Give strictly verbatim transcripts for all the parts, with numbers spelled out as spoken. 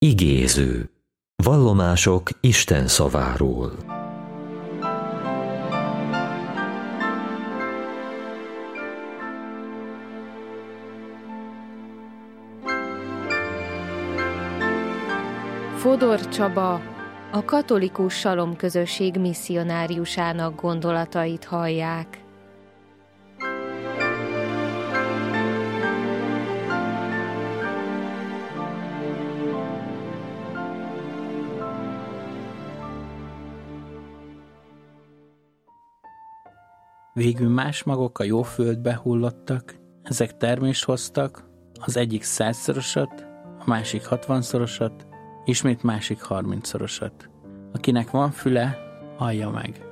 Igéző. Vallomások Isten szaváról. Fodor Csaba, a katolikus salomközösség misszionáriusának gondolatait hallják. Végül más magok a jó földbe hullottak, ezek termést hoztak, az egyik százszorosat, a másik hatvanszorosat, ismét másik harmincszorosat. Akinek van füle, hallja meg.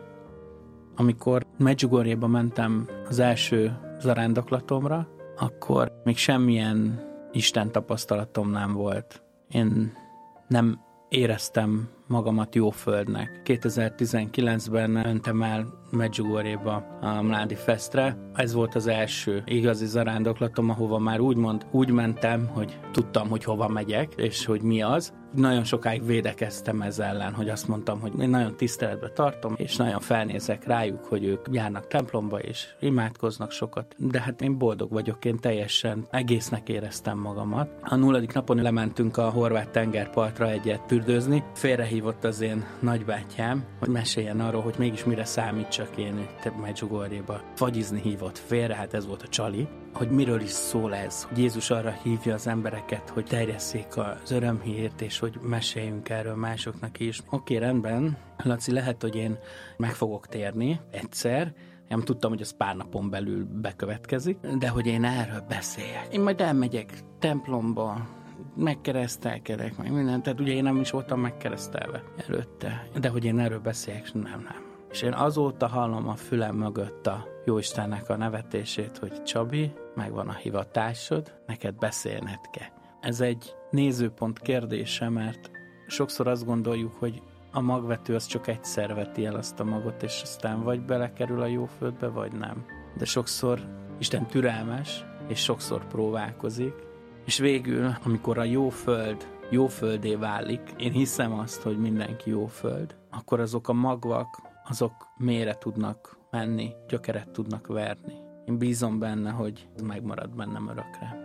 Amikor Medjugorjéba mentem az első zarándoklatomra, akkor még semmilyen Isten tapasztalatom nem volt. Én nem éreztem magamat jó földnek. kétezer-tizenkilencben mentem el Medjugorjéba a Mládi Festre. Ez volt az első igazi zarándoklatom, ahova már úgymond úgy mentem, hogy tudtam, hogy hova megyek, és hogy mi az. Nagyon sokáig védekeztem ez ellen, hogy azt mondtam, hogy én nagyon tiszteletbe tartom, és nagyon felnézek rájuk, hogy ők járnak templomba, és imádkoznak sokat. De hát én boldog vagyok, én teljesen egésznek éreztem magamat. A nulladik napon lementünk a horvát tengerpartra egyet fürdőzni. Félrehívott az én nagybátyám, hogy meséljen arról, hogy mégis mire számítsak én itt Medjugorjéba. Fagyizni hívott félre, hát ez volt a csali. Hogy miről is szól ez, hogy Jézus arra hívja az embereket, hogy terjesszék az örömhírt, és hogy meséljünk erről másoknak is. Oké, rendben, Laci, lehet, hogy én meg fogok térni egyszer, nem tudtam, hogy az pár napon belül bekövetkezik, de hogy én erről beszéljek. Én majd elmegyek templomba, megkeresztelkedek, meg mindent, tehát ugye én nem is voltam megkeresztelve előtte, de hogy én erről beszéljek, nem, nem. És én azóta hallom a fülem mögött a Jóistennek a nevetését, hogy Csabi, megvan a hivatásod, neked beszélned kell. Ez egy nézőpont kérdése, mert sokszor azt gondoljuk, hogy a magvető az csak egyszer veti el azt a magot, és aztán vagy belekerül a jó földbe, vagy nem. De sokszor Isten türelmes, és sokszor próbálkozik, és végül, amikor a jó föld jó földé válik, én hiszem azt, hogy mindenki jó föld, akkor azok a magvak, azok mélyre tudnak menni, gyökeret tudnak verni. Én bízom benne, hogy ez megmarad bennem örökre.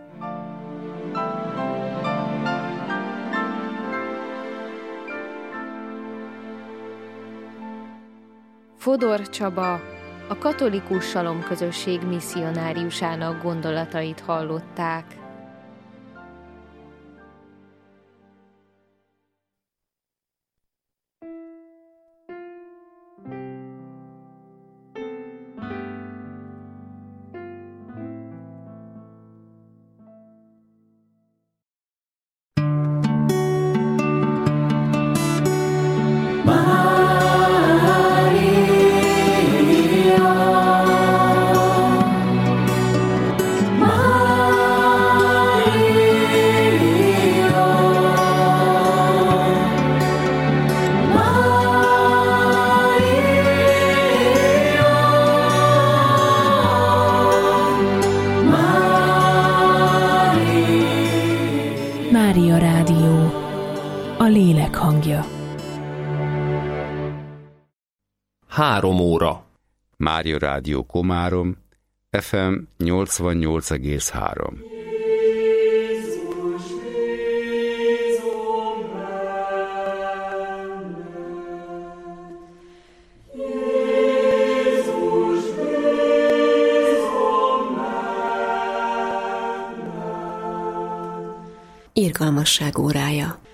Fodor Csaba, a katolikus salomközösség misszionáriusának gondolatait hallották. Mária Rádió, a lélek hangja. Három óra. Mária Rádió Komárom, ef em nyolcvannyolc egész három. Irgalmasság órája.